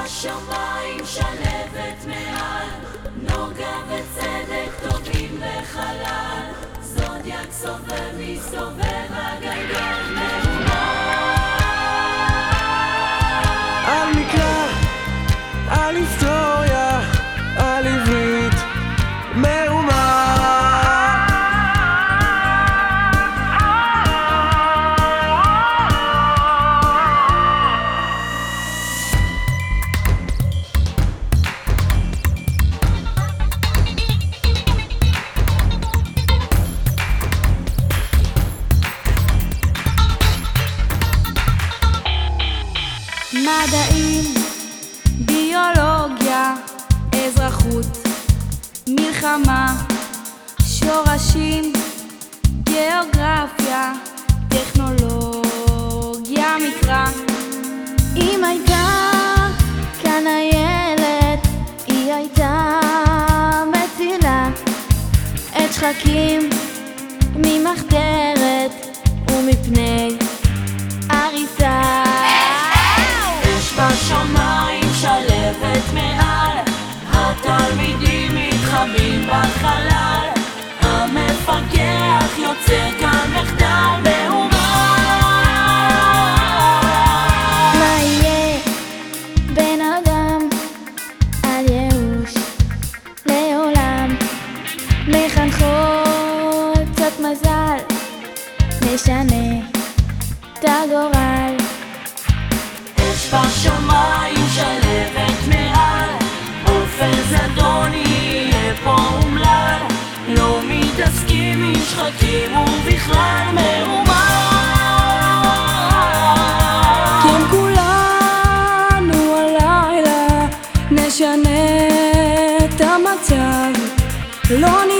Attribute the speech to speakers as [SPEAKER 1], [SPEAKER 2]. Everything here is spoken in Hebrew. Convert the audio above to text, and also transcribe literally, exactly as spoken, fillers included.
[SPEAKER 1] בשמיים שלבת מעל, נוגה וצדק טובים בחלל, זודיאק סובב מסתובב הגלגל מהומה.
[SPEAKER 2] על מקרא, על היסטוריה, על עברית, מהומה.
[SPEAKER 3] מדעים, ביולוגיה, אזרחות, מלחמה, שורשים, גיאוגרפיה, טכנולוגיה, מקרא. אם הייתה כאן איילת, היא הייתה מצילה את שחקים ממחתרת ומפני הריסה.
[SPEAKER 1] בשמיים שלבת מעל, התלמידים מתחבאים בחלל, המפקח יוצא כאן מחדל מהומה.
[SPEAKER 3] מה יהיה בן אדם על ייאוש לעולם, מחנכות קצת מזל, נשנה את הגורל.
[SPEAKER 1] בשמיים שלבת מעל, אופן זדון יהיה פה אומלל, לא מתעסקים עם שחקים ובכלל מהומה.
[SPEAKER 3] כן כולנו הלילה נשנה את המצב, לא נ...